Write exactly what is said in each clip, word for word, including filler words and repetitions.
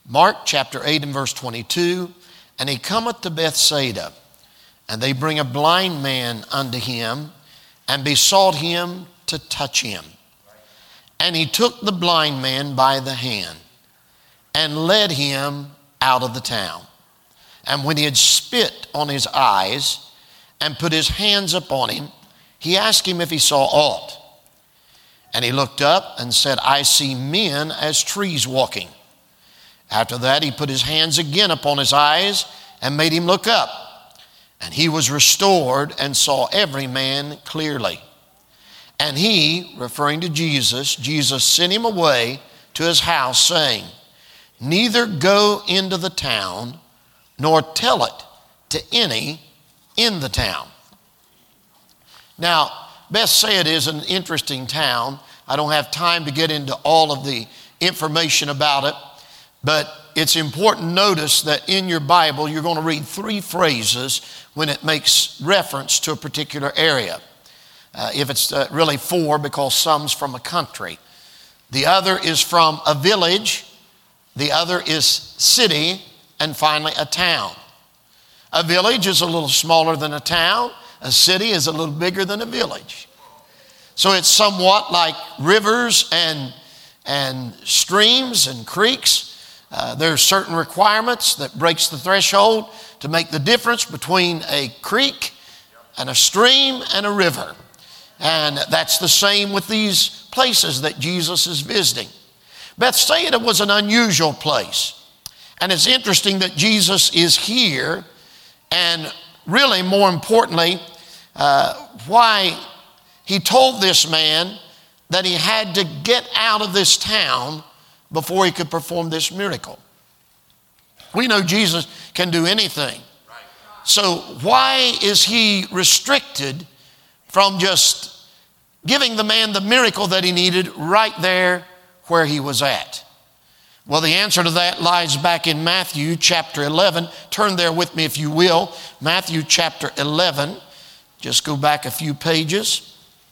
Mark chapter eight and verse twenty-two, and he cometh to Bethsaida, and they bring a blind man unto him, and besought him to touch him. And he took the blind man by the hand, and led him out of the town. And when he had spit on his eyes, and put his hands upon him, he asked him if he saw aught. And he looked up and said, I see men as trees walking. After that, he put his hands again upon his eyes and made him look up. And he was restored and saw every man clearly. And he, referring to Jesus, Jesus sent him away to his house, saying, neither go into the town, nor tell it to any in the town. Now, Bethsaida is an interesting town. I don't have time to get into all of the information about it. But it's important to notice that in your Bible, you're going to read three phrases when it makes reference to a particular area. Uh, if it's uh, really four, because some's from a country. The other is from a village. The other is city. And finally, a town. A village is a little smaller than a town. A city is a little bigger than a village. So it's somewhat like rivers and, and streams and creeks. Uh, there are certain requirements that breaks the threshold to make the difference between a creek and a stream and a river. And that's the same with these places that Jesus is visiting. Bethsaida was an unusual place. And it's interesting that Jesus is here, and really more importantly, uh, why he told this man that he had to get out of this town before he could perform this miracle. We know Jesus can do anything. So why is he restricted from just giving the man the miracle that he needed right there where he was at? Well, the answer to that lies back in Matthew chapter eleven. Turn there with me if you will. Matthew chapter eleven. Just go back a few pages.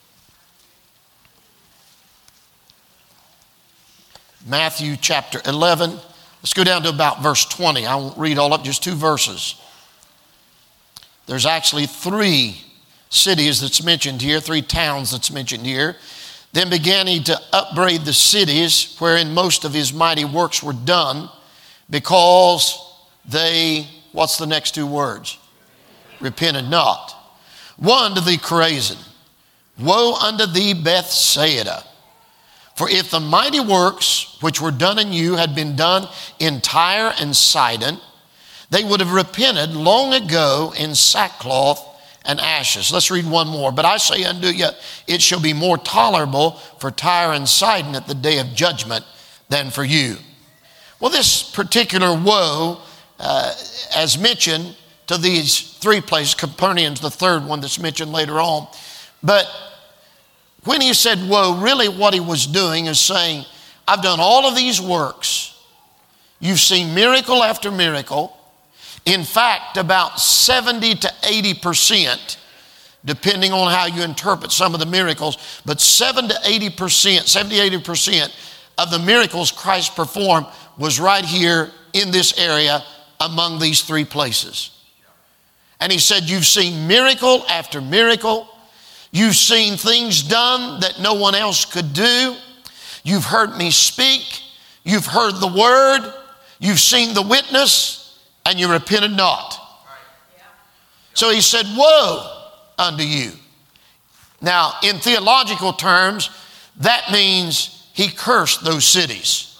Matthew chapter eleven. Let's go down to about verse twenty. I won't read all up, just two verses. There's actually three cities that's mentioned here, three towns that's mentioned here. Then began he to upbraid the cities wherein most of his mighty works were done, because they, what's the next two words? Repented not. Woe unto thee, Chorazin! Woe unto thee, Bethsaida! For if the mighty works which were done in you had been done in Tyre and Sidon, they would have repented long ago in sackcloth and ashes. Let's read one more. But I say unto you, it shall be more tolerable for Tyre and Sidon at the day of judgment than for you. Well, this particular woe, uh, as mentioned to these three places, Capernaum's the third one that's mentioned later on. But when he said woe, really what he was doing is saying, I've done all of these works. You've seen miracle after miracle. In fact, about seventy to eighty percent, depending on how you interpret some of the miracles, but seven to eighty percent, seventy to eighty percent of the miracles Christ performed was right here in this area among these three places. And he said, you've seen miracle after miracle. You've seen things done that no one else could do. You've heard me speak. You've heard the word. You've seen the witness, and you repented not. So he said, woe unto you. Now, in theological terms, that means he cursed those cities.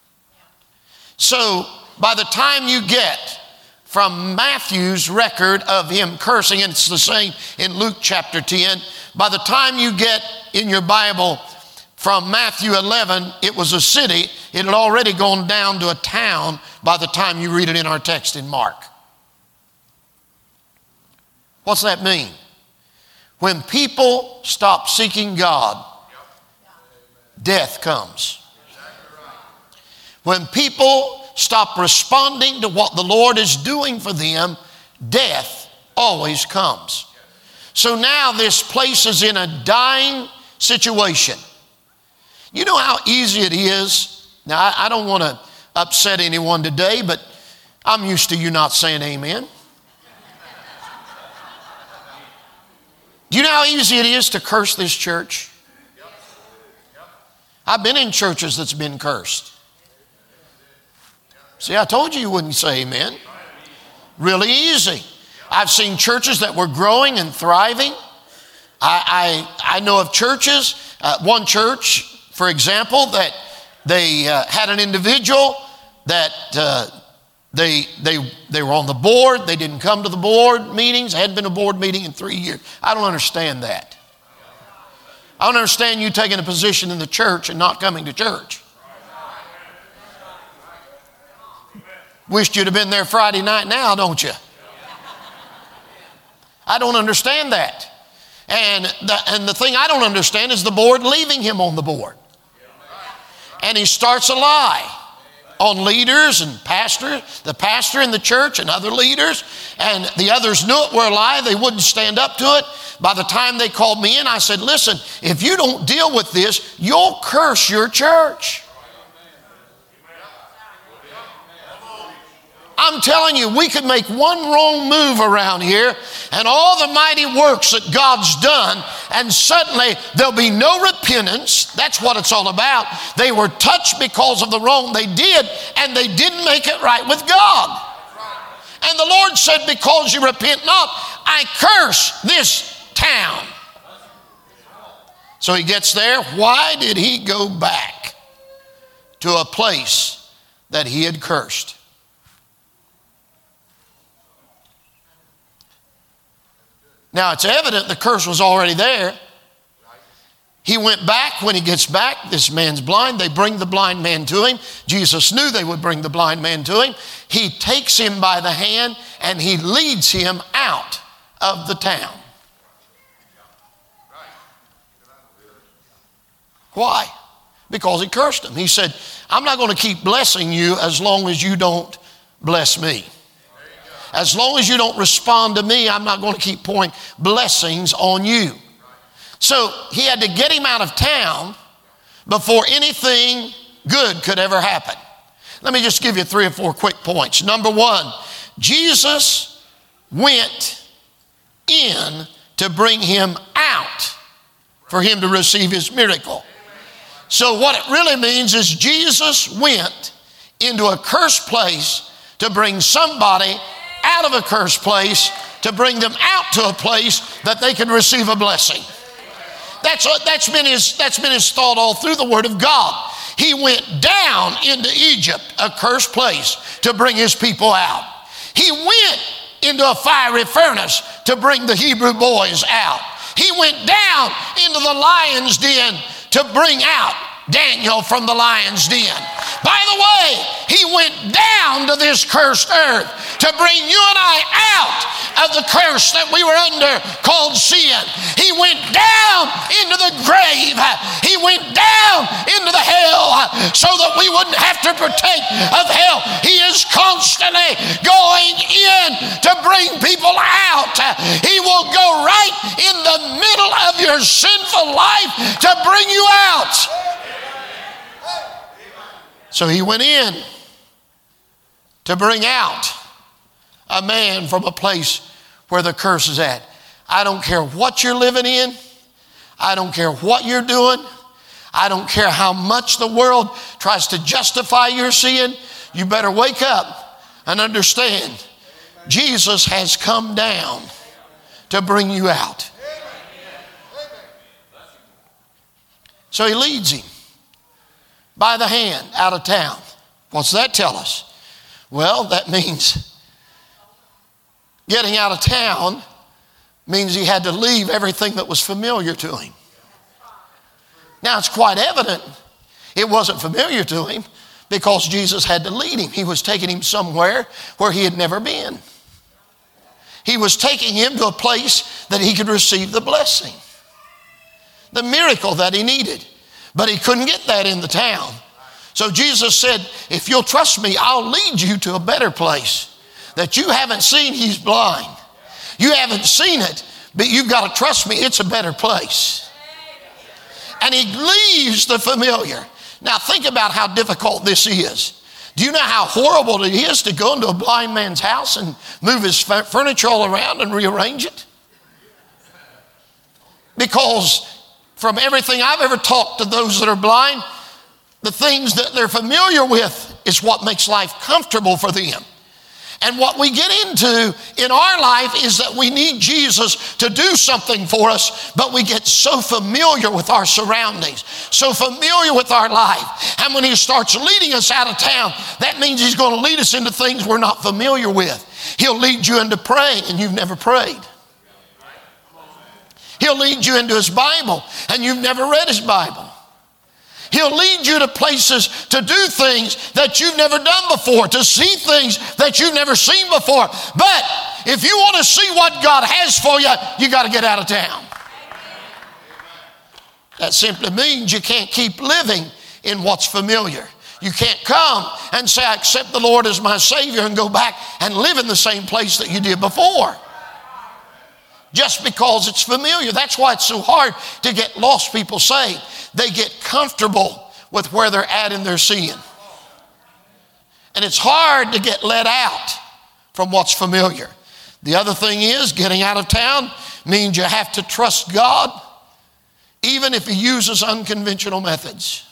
So by the time you get from Matthew's record of him cursing, and it's the same in Luke chapter ten, by the time you get in your Bible from Matthew eleven, it was a city. It had already gone down to a town by the time you read it in our text in Mark. What's that mean? When people stop seeking God, death comes. When people stop responding to what the Lord is doing for them, death always comes. So now this place is in a dying situation. You know how easy it is. Now, I, I don't want to upset anyone today, but I'm used to you not saying amen. Do you know how easy it is to curse this church? I've been in churches that's been cursed. See, I told you you wouldn't say amen. Really easy. I've seen churches that were growing and thriving. I, I, I know of churches, uh, one church, for example, that they uh, had an individual that uh, they, they, they were on the board. They didn't come to the board meetings. There hadn't been a board meeting in three years. I don't understand that. I don't understand you taking a position in the church and not coming to church. Wished you'd have been there Friday night now, don't you? I don't understand that. And the, and the thing I don't understand is the board leaving him on the board. And he starts a lie on leaders and pastor, the pastor in the church and other leaders. And the others knew it were a lie. They wouldn't stand up to it. By the time they called me in, I said, listen, if you don't deal with this, you'll curse your church. I'm telling you, we could make one wrong move around here and all the mighty works that God's done, and suddenly there'll be no repentance. That's what it's all about. They were touched because of the wrong they did, and they didn't make it right with God. And the Lord said, because you repent not, I curse this town. So he gets there. Why did he go back to a place that he had cursed? Now, it's evident the curse was already there. He went back. When he gets back, this man's blind. They bring the blind man to him. Jesus knew they would bring the blind man to him. He takes him by the hand and he leads him out of the town. Why? Because he cursed him. He said, I'm not going to keep blessing you as long as you don't bless me. As long as you don't respond to me, I'm not going to keep pouring blessings on you. So he had to get him out of town before anything good could ever happen. Let me just give you three or four quick points. Number one, Jesus went in to bring him out for him to receive his miracle. So what it really means is Jesus went into a cursed place to bring somebody out of a cursed place, to bring them out to a place that they can receive a blessing. That's, that's, been his, that's been his thought all through the Word of God. He went down into Egypt, a cursed place, to bring his people out. He went into a fiery furnace to bring the Hebrew boys out. He went down into the lion's den to bring out Daniel from the lion's den. By the way, he went down to this cursed earth to bring you and I out of the curse that we were under called sin. He went down into the grave. He went down into the hell so that we wouldn't have to partake of hell. He is constantly going in to bring people out. He will go right in the middle of your sinful life to bring you out. So he went in to bring out a man from a place where the curse is at. I don't care what you're living in. I don't care what you're doing. I don't care how much the world tries to justify your sin. You better wake up and understand Jesus has come down to bring you out. So he leads him by the hand out of town. What's that tell us? Well, that means getting out of town means he had to leave everything that was familiar to him. Now, it's quite evident it wasn't familiar to him because Jesus had to lead him. He was taking him somewhere where he had never been. He was taking him to a place that he could receive the blessing, the miracle that he needed. But he couldn't get that in the town. So Jesus said, if you'll trust me, I'll lead you to a better place that you haven't seen. He's blind. You haven't seen it, but you've got to trust me. It's a better place. And he leaves the familiar. Now think about how difficult this is. Do you know how horrible it is to go into a blind man's house and move his furniture all around and rearrange it? Because from everything I've ever talked to those that are blind, the things that they're familiar with is what makes life comfortable for them. And what we get into in our life is that we need Jesus to do something for us, but we get so familiar with our surroundings, so familiar with our life. And when he starts leading us out of town, that means he's going to lead us into things we're not familiar with. He'll lead you into praying and you've never prayed. He'll lead you into his Bible and you've never read his Bible. He'll lead you to places to do things that you've never done before, to see things that you've never seen before. But if you want to see what God has for you, you got to get out of town. That simply means you can't keep living in what's familiar. You can't come and say, I accept the Lord as my Savior and go back and live in the same place that you did before. Just because it's familiar. That's why it's so hard to get lost people saved. They get comfortable with where they're at in their sin. And it's hard to get let out from what's familiar. The other thing is, getting out of town means you have to trust God, even if he uses unconventional methods.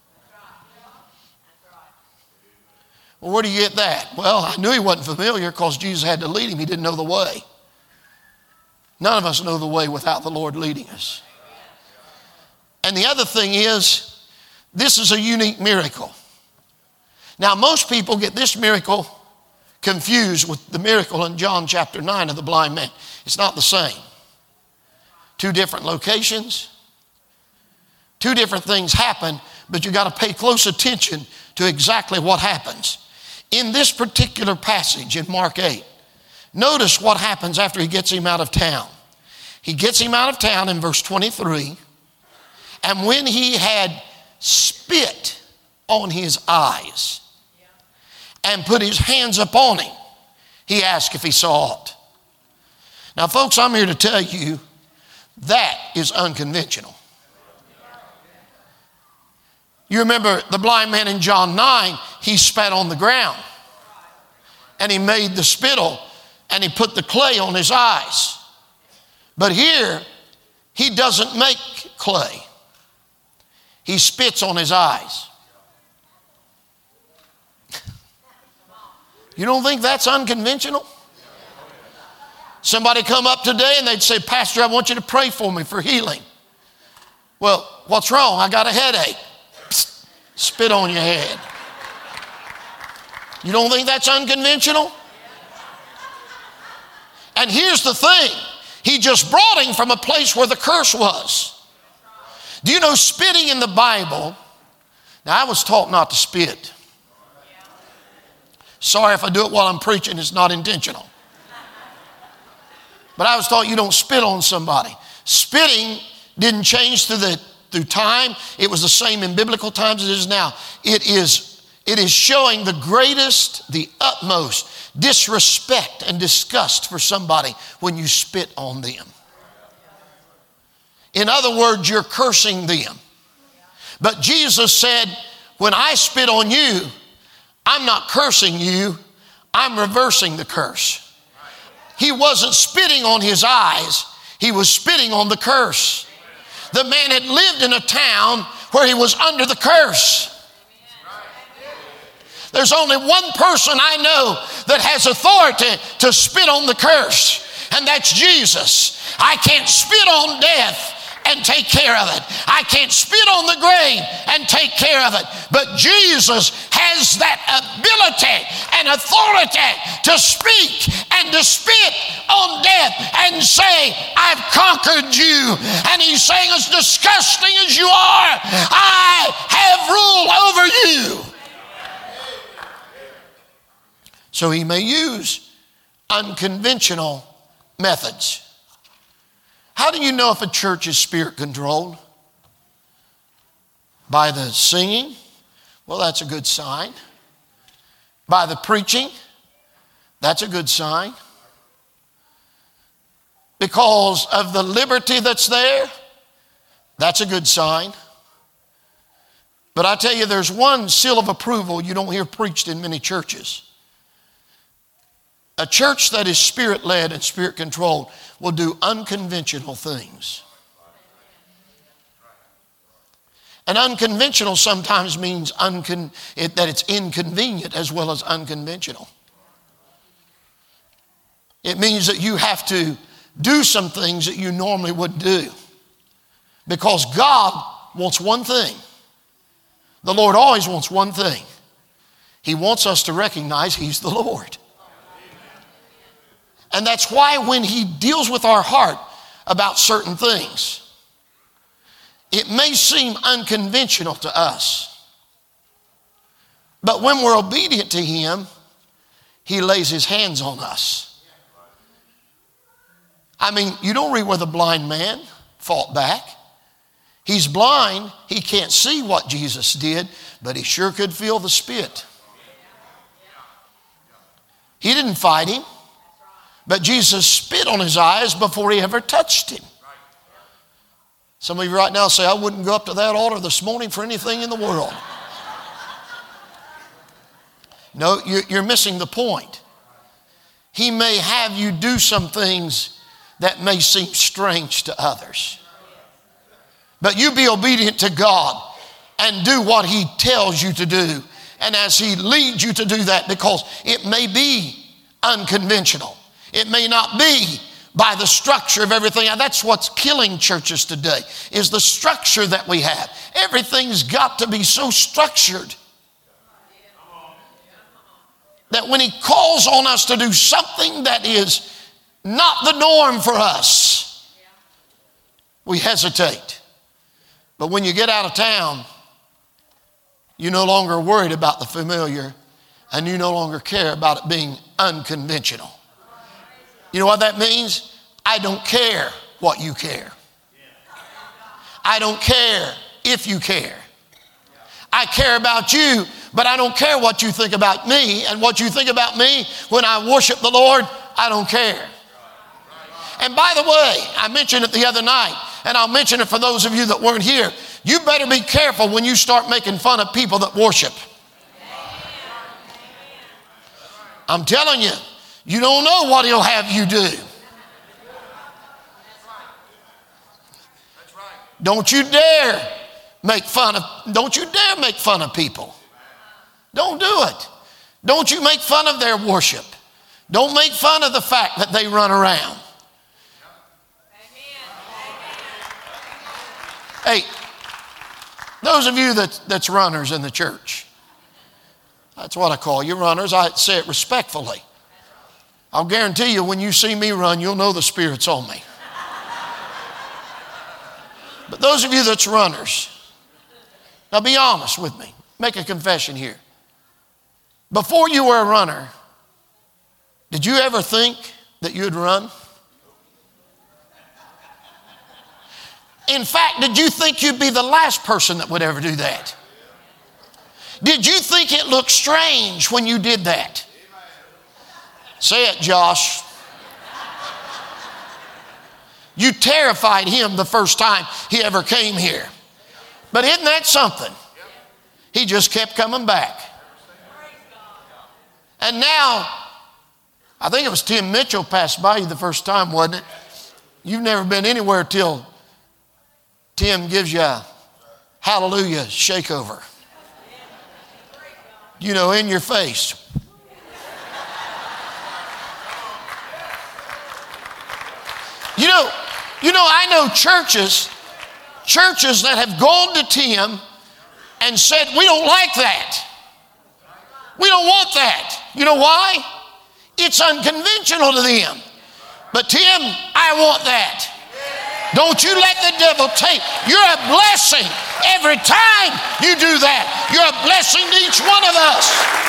Well, where do you get that? Well, I knew he wasn't familiar because Jesus had to lead him. He didn't know the way. None of us know the way without the Lord leading us. And the other thing is, this is a unique miracle. Now, most people get this miracle confused with the miracle in John chapter nine of the blind man. It's not the same. Two different locations. Two different things happen, but you got to pay close attention to exactly what happens. In this particular passage in Mark eight, notice what happens after he gets him out of town. He gets him out of town in verse twenty-three. And when he had spit on his eyes and put his hands upon him, he asked if he saw it. Now, folks, I'm here to tell you that is unconventional. You remember the blind man in John nine, he spat on the ground. And he made the spittle and he put the clay on his eyes. But here, he doesn't make clay. He spits on his eyes. You don't think that's unconventional? Somebody come up today and they'd say, Pastor, I want you to pray for me for healing. Well, what's wrong? I got a headache. Psst, spit on your head. You don't think that's unconventional? And here's the thing. He just brought him from a place where the curse was. Do you know spitting in the Bible? Now, I was taught not to spit. Sorry if I do it while I'm preaching, it's not intentional. But I was taught you don't spit on somebody. Spitting didn't change through the through time. It was the same in biblical times as it is now. It is, it is showing the greatest, the utmost disrespect and disgust for somebody when you spit on them. In other words, you're cursing them. But Jesus said, when I spit on you, I'm not cursing you, I'm reversing the curse. He wasn't spitting on his eyes, he was spitting on the curse. The man had lived in a town where he was under the curse. There's only one person I know that has authority to spit on the curse, and that's Jesus. I can't spit on death and take care of it. I can't spit on the grave and take care of it. But Jesus has that ability and authority to speak and to spit on death and say, I've conquered you. And he's saying, as disgusting as you are, I have rule over you. So he may use unconventional methods. How do you know if a church is spirit controlled? By the singing? Well, that's a good sign. By the preaching? That's a good sign. Because of the liberty that's there? That's a good sign. But I tell you, there's one seal of approval you don't hear preached in many churches. A church that is Spirit-led and Spirit-controlled will do unconventional things. And unconventional sometimes means uncon- it, that it's inconvenient as well as unconventional. It means that you have to do some things that you normally wouldn't do. Because God wants one thing. The Lord always wants one thing. He wants us to recognize He's the Lord. And that's why when He deals with our heart about certain things, it may seem unconventional to us. But when we're obedient to Him, He lays His hands on us. I mean, you don't read where the blind man fought back. He's blind. He can't see what Jesus did, but he sure could feel the spit. He didn't fight him, but Jesus spit on his eyes before he ever touched him. Some of you right now say, I wouldn't go up to that altar this morning for anything in the world. No, you're missing the point. He may have you do some things that may seem strange to others. But you be obedient to God and do what He tells you to do. And as He leads you to do that, because it may be unconventional. It may not be by the structure of everything. And that's what's killing churches today, is the structure that we have. Everything's got to be so structured that when He calls on us to do something that is not the norm for us, we hesitate. But when you get out of town, you're no longer worried about the familiar, and you no longer care about it being unconventional. You know what that means? I don't care what you care. I don't care if you care. I care about you, but I don't care what you think about me. And what you think about me when I worship the Lord, I don't care. And by the way, I mentioned it the other night, and I'll mention it for those of you that weren't here. You better be careful when you start making fun of people that worship. I'm telling you, you don't know what He'll have you do. Don't you dare make fun of, don't you dare make fun of people. Don't do it. Don't you make fun of their worship. Don't make fun of the fact that they run around. Hey, those of you that, that's runners in the church, that's what I call you runners. I say it respectfully. I'll guarantee you when you see me run, you'll know the Spirit's on me. But those of you that's runners, now be honest with me. Make a confession here. Before you were a runner, did you ever think that you'd run? In fact, did you think you'd be the last person that would ever do that? Did you think it looked strange when you did that? Say it, Josh. You terrified him the first time he ever came here. But isn't that something? He just kept coming back. And now, I think it was Tim Mitchell passed by you the first time, wasn't it? You've never been anywhere till Tim gives you a hallelujah shakeover. You know, in your face. You know, you know, I know churches, churches that have gone to Tim and said, we don't like that. We don't want that. You know why? It's unconventional to them. But Tim, I want that. Don't you let the devil take. You're a blessing every time you do that. You're a blessing to each one of us.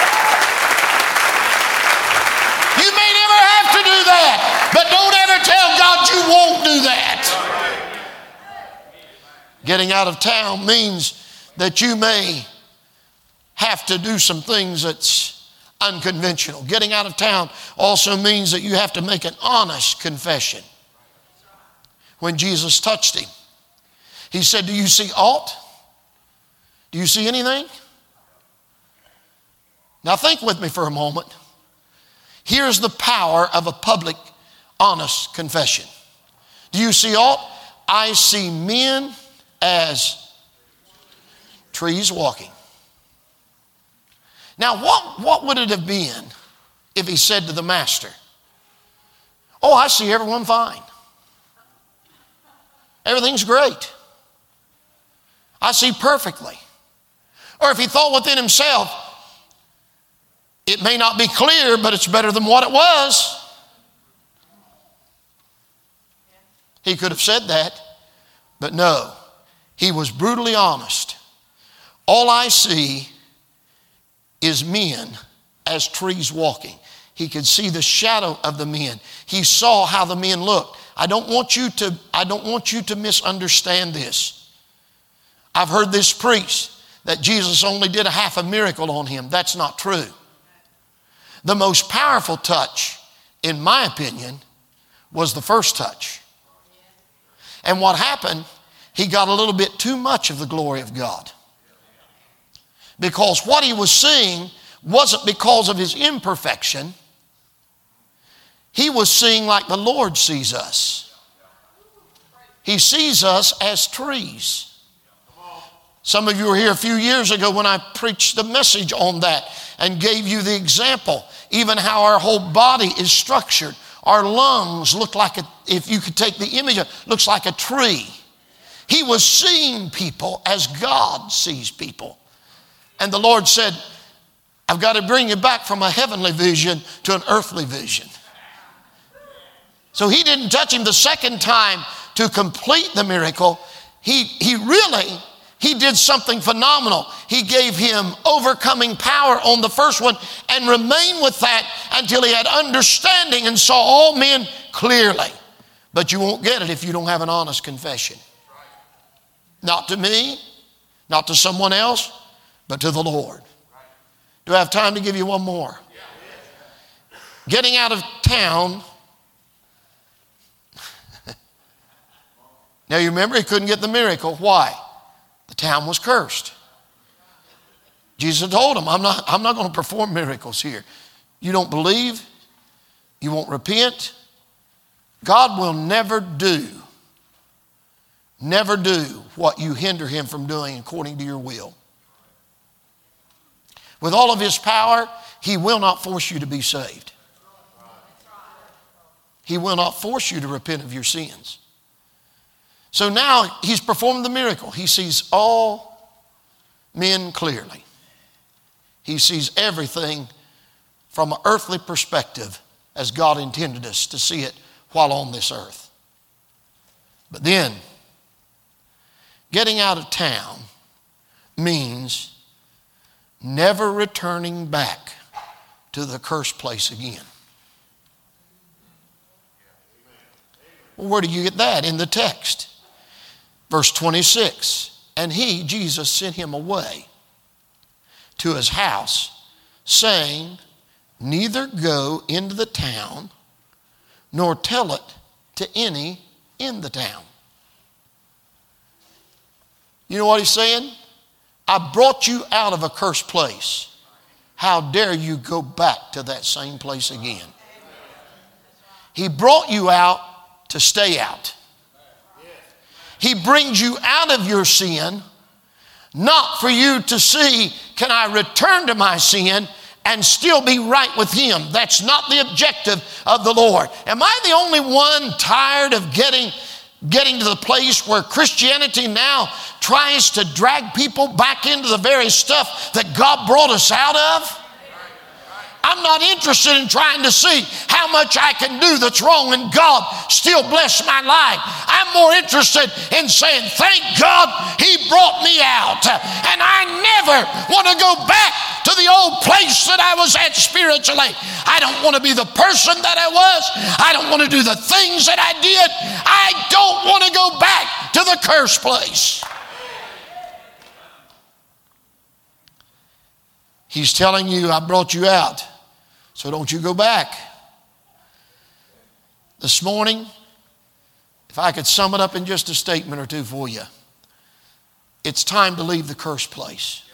You may never have to do that, but don't ever tell God you won't do that. Getting out of town means that you may have to do some things that's unconventional. Getting out of town also means that you have to make an honest confession. When Jesus touched him, He said, do you see aught? Do you see anything? Now think with me for a moment. Here's the power of a public, honest confession. Do you see aught? I see men as trees walking. Now what, what would it have been if he said to the master, oh, I see everyone fine. Everything's great. I see perfectly. Or if he thought within himself, it may not be clear, but it's better than what it was. He could have said that, but no. He was brutally honest. All I see is men as trees walking. He could see the shadow of the men. He saw how the men looked. I don't want you to, I don't want you to misunderstand this. I've heard this preached that Jesus only did a half a miracle on him. That's not true. The most powerful touch, in my opinion, was the first touch. And what happened, he got a little bit too much of the glory of God. Because what he was seeing wasn't because of his imperfection. He was seeing like the Lord sees us. He sees us as trees. Some of you were here a few years ago when I preached the message on that and gave you the example, even how our whole body is structured. Our lungs look like, a, if you could take the image, it looks like a tree. He was seeing people as God sees people. And the Lord said, I've got to bring you back from a heavenly vision to an earthly vision. So he didn't touch him the second time to complete the miracle. He, he really, he did something phenomenal. He gave him overcoming power on the first one and remained with that until he had understanding and saw all men clearly. But you won't get it if you don't have an honest confession. Not to me, not to someone else, but to the Lord. Do I have time to give you one more? Getting out of town. Now you remember he couldn't get the miracle. Why? The town was cursed. Jesus told him, I'm not, I'm not going to perform miracles here. You don't believe? You won't repent? God will never do, never do what you hinder him from doing according to your will. With all of his power, he will not force you to be saved. He will not force you to repent of your sins. So now he's performed the miracle. He sees all men clearly. He sees everything from an earthly perspective as God intended us to see it while on this earth. But then, getting out of town means never returning back to the cursed place again. Well, where do you get that? In the text. Verse twenty-six, and he, Jesus, sent him away to his house, saying, neither go into the town, nor tell it to any in the town. You know what he's saying? I brought you out of a cursed place. How dare you go back to that same place again? He brought you out to stay out. He brings you out of your sin, not for you to see, can I return to my sin and still be right with him? That's not the objective of the Lord. Am I the only one tired of getting, getting to the place where Christianity now tries to drag people back into the very stuff that God brought us out of? I'm not interested in trying to see how much I can do that's wrong and God still bless my life. I'm more interested in saying, thank God he brought me out. And I never want to go back to the old place that I was at spiritually. I don't want to be the person that I was. I don't want to do the things that I did. I don't want to go back to the cursed place. He's telling you, I brought you out, so don't you go back. This morning, if I could sum it up in just a statement or two for you, it's time to leave the cursed place.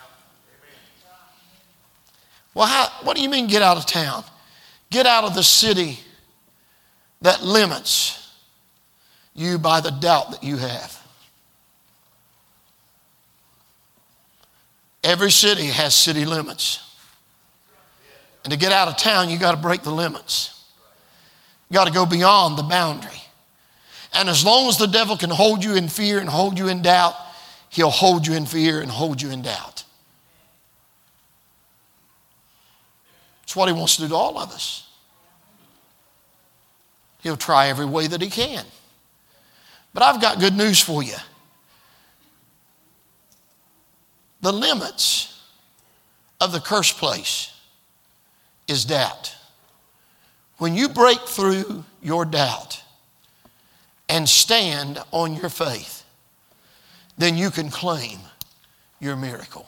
Well, how, what do you mean get out of town? Get out of the city that limits you by the doubt that you have. Every city has city limits. And to get out of town, you got to break the limits. You got to go beyond the boundary. And as long as the devil can hold you in fear and hold you in doubt, he'll hold you in fear and hold you in doubt. It's what he wants to do to all of us. He'll try every way that he can. But I've got good news for you. The limits of the cursed place is doubt. When you break through your doubt and stand on your faith, then you can claim your miracle.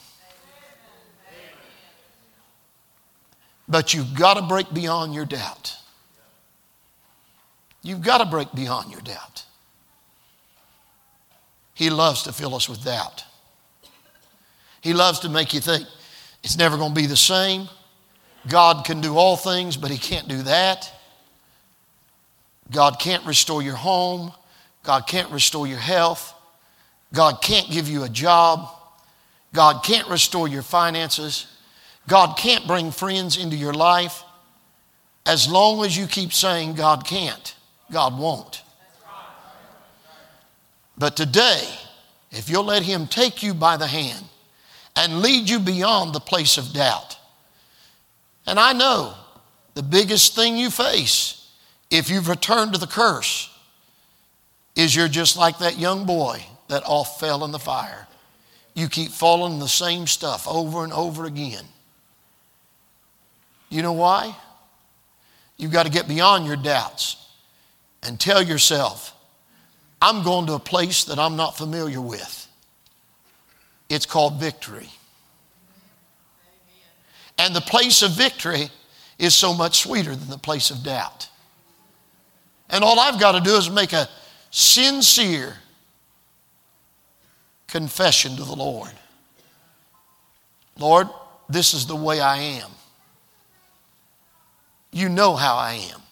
But you've got to break beyond your doubt. You've got to break beyond your doubt. He loves to fill us with doubt. He loves to make you think it's never going to be the same. God can do all things, but he can't do that. God can't restore your home. God can't restore your health. God can't give you a job. God can't restore your finances. God can't bring friends into your life. As long as you keep saying God can't, God won't. But today, if you'll let him take you by the hand and lead you beyond the place of doubt. And I know the biggest thing you face if you've returned to the curse is you're just like that young boy that oft fell in the fire. You keep falling in the same stuff over and over again. You know why? You've got to get beyond your doubts and tell yourself, I'm going to a place that I'm not familiar with. It's called victory. And the place of victory is so much sweeter than the place of doubt. And all I've got to do is make a sincere confession to the Lord. Lord, this is the way I am. You know how I am.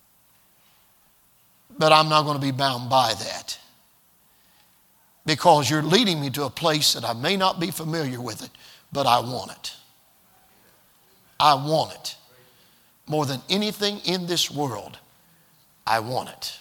But I'm not going to be bound by that. Because you're leading me to a place that I may not be familiar with it, but I want it. I want it. More than anything in this world, I want it.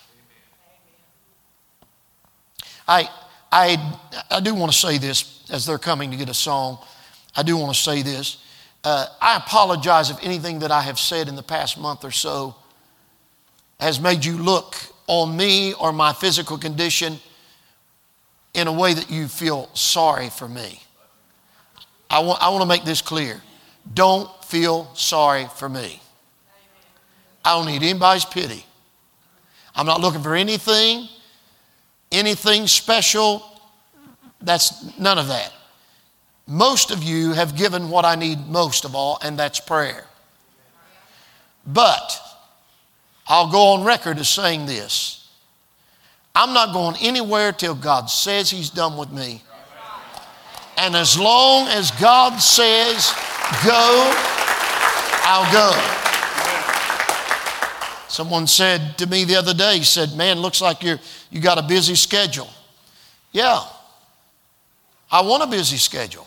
I, I, I do want to say this as they're coming to get a song. I do want to say this. Uh, I apologize if anything that I have said in the past month or so has made you look on me or my physical condition in a way that you feel sorry for me. I want, I want to make this clear. Don't feel sorry for me. I don't need anybody's pity. I'm not looking for anything, anything special. That's none of that. Most of you have given what I need most of all, and that's prayer. But I'll go on record as saying this. I'm not going anywhere till God says he's done with me. And as long as God says go, I'll go. Someone said to me the other day, said, man, looks like you're, you got a busy schedule. Yeah, I want a busy schedule.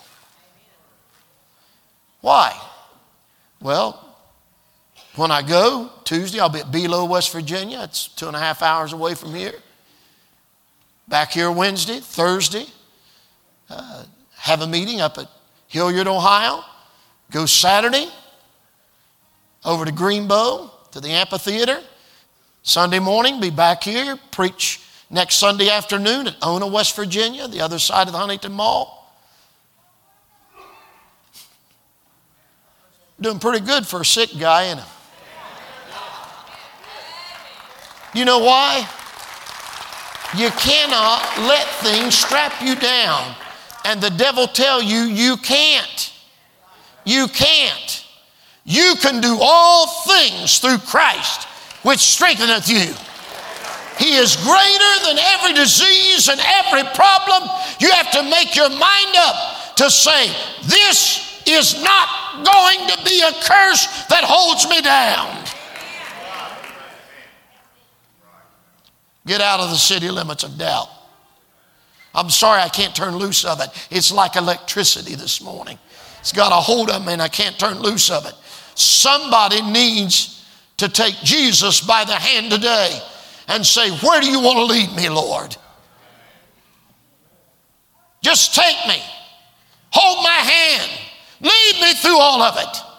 Why? Well, when I go, Tuesday, I'll be at Below, West Virginia. It's two and a half hours away from here. Back here Wednesday, Thursday, uh, have a meeting up at Hilliard, Ohio. Go Saturday over to Greenbow to the amphitheater. Sunday morning, be back here, preach next Sunday afternoon at Ona, West Virginia, the other side of the Huntington Mall. Doing pretty good for a sick guy, ain't it? You know why? You cannot let things strap you down and the devil tell you you can't. You can't. You can do all things through Christ, which strengtheneth you. He is greater than every disease and every problem. You have to make your mind up to say, this is not going to be a curse that holds me down. Get out of the city limits of doubt. I'm sorry I can't turn loose of it. It's like electricity this morning. It's got a hold of me and I can't turn loose of it. Somebody needs to take Jesus by the hand today and say, where do you want to lead me, Lord? Just take me. Hold my hand. Lead me through all of it.